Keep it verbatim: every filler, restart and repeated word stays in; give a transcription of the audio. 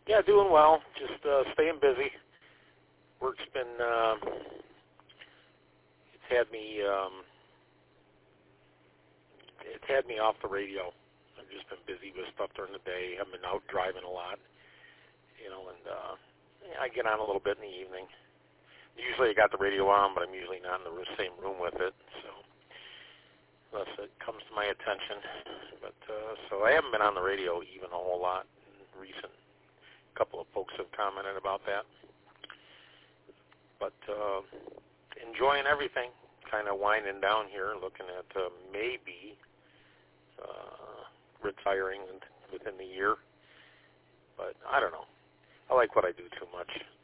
Yeah, doing well. Just uh, staying busy. Work's been, uh, it's had me, um, it's had me off the radio. I've just been busy with stuff during the day. I've been out driving a lot, you know, and uh, I get on a little bit in the evening. Usually I got the radio on, but I'm usually not in the same room with it, so unless it comes to my attention. But uh, so I haven't been on the radio even a whole lot in recent. A couple of folks have commented about that. But uh, enjoying everything, kind of winding down here, looking at uh, maybe uh, retiring within the year. But I don't know. I like what I do too much.